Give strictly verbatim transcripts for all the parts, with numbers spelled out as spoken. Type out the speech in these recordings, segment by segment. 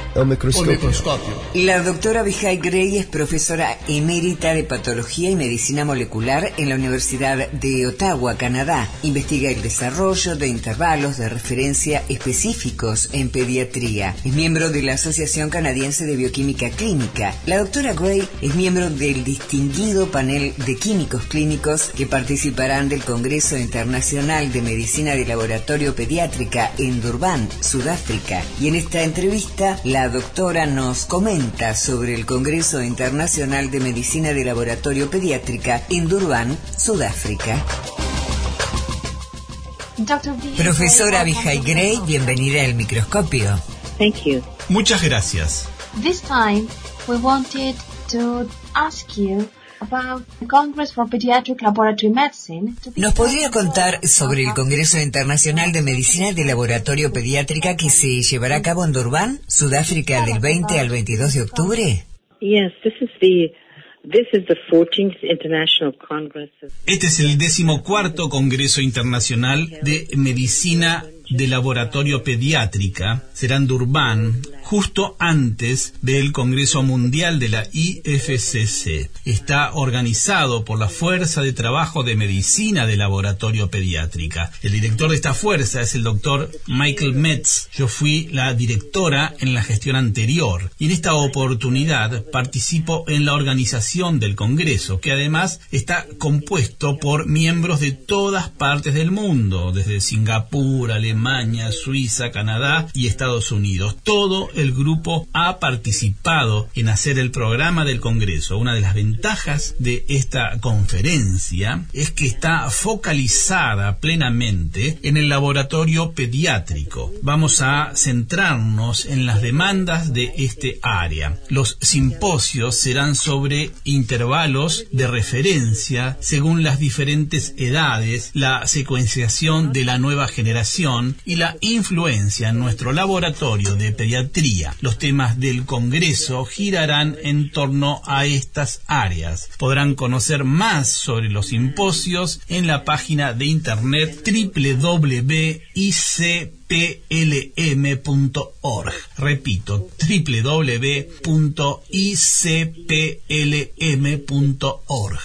El microscopio. El microscopio. La doctora Vijay Gray es profesora emérita de Patología y Medicina Molecular en la Universidad de Ottawa, Canadá. Investiga el desarrollo de intervalos de referencia específicos en pediatría. Es miembro de la Asociación Canadiense de Bioquímica Clínica. La doctora Gray es miembro del distinguido panel de químicos clínicos que participarán del Congreso Internacional de Medicina de Laboratorio Pediátrica en Durban, Sudáfrica. Y en esta entrevista, la doctora nos comenta sobre el Congreso Internacional de Medicina de Laboratorio Pediátrica en Durban, Sudáfrica. Profesora Vijay Gray, bienvenida al microscopio. Thank you. Muchas gracias. This time we wanted to ask you about the Congress for Pediatric Laboratory Medicine. ¿Nos podría contar sobre el Congreso Internacional de Medicina de Laboratorio Pediátrica que se llevará a cabo en Durban, Sudáfrica, del veinte al veintidós de octubre? Yes, this is the This is the fourteenth International Congress. Este es el decimocuarto Congreso Internacional de Medicina de Laboratorio Pediátrica. Será en Durban, justo antes del Congreso Mundial de la I F C C. Está organizado por la Fuerza de Trabajo de Medicina de Laboratorio Pediátrica. El director de esta fuerza es el doctor Michael Metz. Yo fui la directora en la gestión anterior y en esta oportunidad participo en la organización del Congreso, que además está compuesto por miembros de todas partes del mundo, desde Singapur, Alemania, Suiza, Canadá y Estados Unidos. Todo el grupo ha participado en hacer el programa del Congreso. Una de las ventajas de esta conferencia es que está focalizada plenamente en el laboratorio pediátrico. Vamos a centrarnos en las demandas de este área. Los simposios serán sobre intervalos de referencia según las diferentes edades, la secuenciación de la nueva generación y la influencia en nuestro laboratorio de pediatría. Los temas del Congreso girarán en torno a estas áreas. Podrán conocer más sobre los simposios en la página de internet doble u doble u doble u punto i c p l m punto org. Repito, doble u doble u doble u punto i c p l m punto org.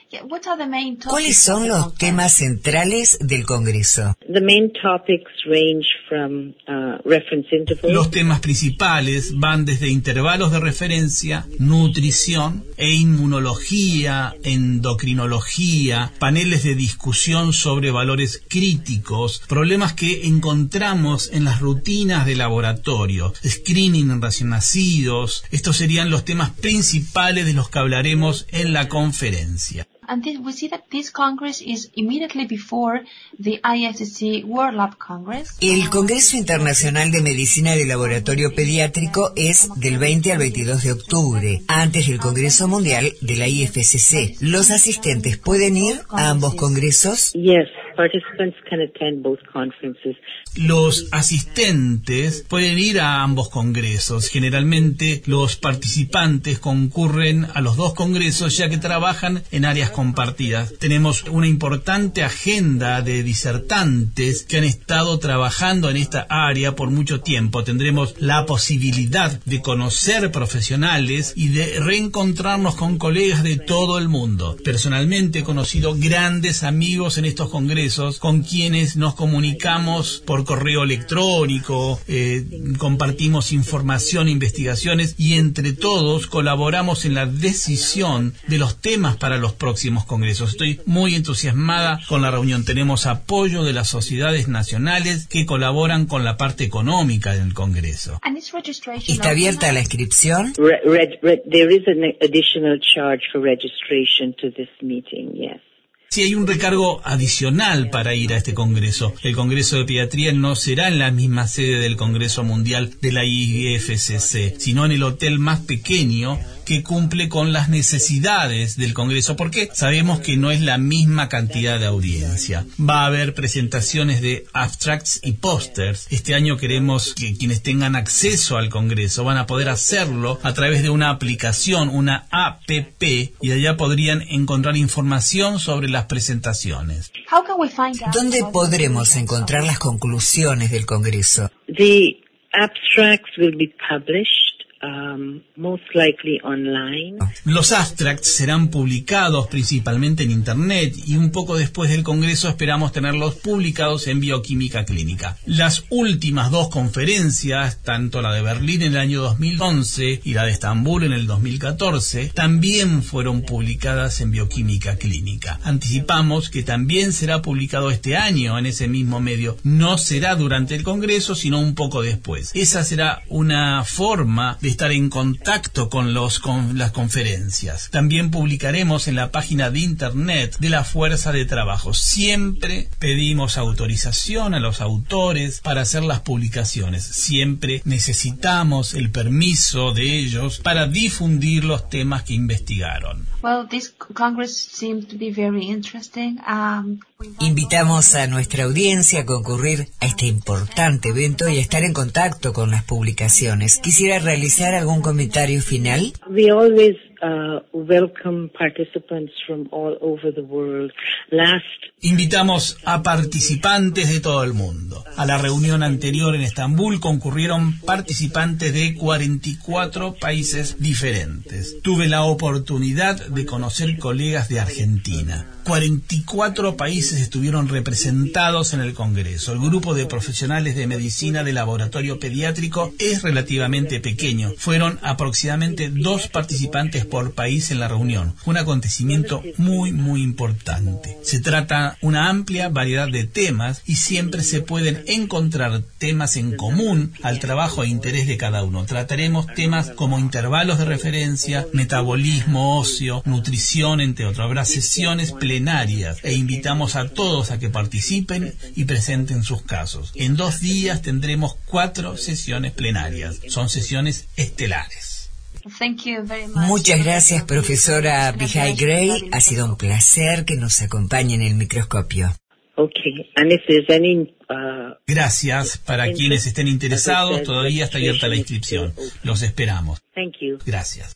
¿Cuáles son los temas centrales del Congreso? The main topics range from uh, reference intervals. Los temas principales van desde intervalos de referencia, nutrición e inmunología, endocrinología, paneles de discusión sobre valores críticos, problemas que encontramos en las rutinas de laboratorio, screening en recién nacidos. Estos serían los temas principales de los que hablaremos en la conferencia. And this, we see that this Congress is immediately before the I F C C World Lab Congress. El Congreso Internacional de Medicina de Laboratorio Pediátrico es del veinte al veintidós de octubre, antes del Congreso Mundial de la I F C C. ¿Los asistentes pueden ir a ambos congresos? Yes, participants can attend both conferences. Los asistentes pueden ir a ambos congresos. Generalmente los participantes concurren a los dos congresos ya que trabajan en áreas compartidas. Tenemos una importante agenda de disertantes que han estado trabajando en esta área por mucho tiempo. Tendremos la posibilidad de conocer profesionales y de reencontrarnos con colegas de todo el mundo. Personalmente he conocido grandes amigos en estos congresos con quienes nos comunicamos por correo electrónico, eh, compartimos información, investigaciones y entre todos colaboramos en la decisión de los temas para los próximos congresos. Estoy muy entusiasmada con la reunión. Tenemos apoyo de las sociedades nacionales que colaboran con la parte económica del congreso. ¿Está abierta la inscripción? Re, re, re, there is an additional charge for registration to this meeting, yes. Sí, hay un recargo adicional para ir a este congreso. El Congreso de Pediatría no será en la misma sede del Congreso Mundial de la I F C C, sino en el hotel más pequeño que cumple con las necesidades del Congreso, porque sabemos que no es la misma cantidad de audiencia. Va a haber presentaciones de abstracts y pósters. Este año queremos que quienes tengan acceso al Congreso van a poder hacerlo a través de una aplicación, una app, y allá podrían encontrar información sobre las presentaciones. ¿Dónde podremos encontrar las conclusiones del Congreso? The abstracts will be published, um, most likely online. Los abstracts serán publicados principalmente en Internet y un poco después del Congreso esperamos tenerlos publicados en Bioquímica Clínica. Las últimas dos conferencias, tanto la de Berlín en el año dos mil once y la de Estambul en el dos mil catorce, también fueron publicadas en Bioquímica Clínica. Anticipamos que también será publicado este año en ese mismo medio. No será durante el Congreso, sino un poco después. Esa será una forma de estar en contacto con, los, con las conferencias. También publicaremos en la página de Internet de la Fuerza de Trabajo. Siempre pedimos autorización a los autores para hacer las publicaciones. Siempre necesitamos el permiso de ellos para difundir los temas que investigaron. Well, this Congress seems to be very interesting. Um, Invitamos a nuestra audiencia a concurrir a este importante evento y a estar en contacto con las publicaciones. ¿Quisiera realizar algún comentario final? We always uh, welcome participants from all over the world. Last Invitamos a participantes de todo el mundo. A la reunión anterior en Estambul concurrieron participantes de cuarenta y cuatro países diferentes. Tuve la oportunidad de conocer colegas de Argentina. cuarenta y cuatro países estuvieron representados en el Congreso. El grupo de profesionales de medicina de laboratorio pediátrico es relativamente pequeño. Fueron aproximadamente dos participantes por país en la reunión. Fue un acontecimiento muy, muy importante. Se trata una amplia variedad de temas y siempre se pueden encontrar temas en común al trabajo e interés de cada uno. Trataremos temas como intervalos de referencia, metabolismo óseo, nutrición, entre otros. Habrá sesiones plenarias e invitamos a todos a que participen y presenten sus casos. En dos días tendremos cuatro sesiones plenarias. Son sesiones estelares. Thank you very much. Muchas gracias, profesora Abihai Gray. Ha sido un placer que nos acompañe en el microscopio. Okay, and if there's any uh, Gracias. Para quienes estén interesados, todavía está abierta la inscripción. Los esperamos. thank you. Gracias.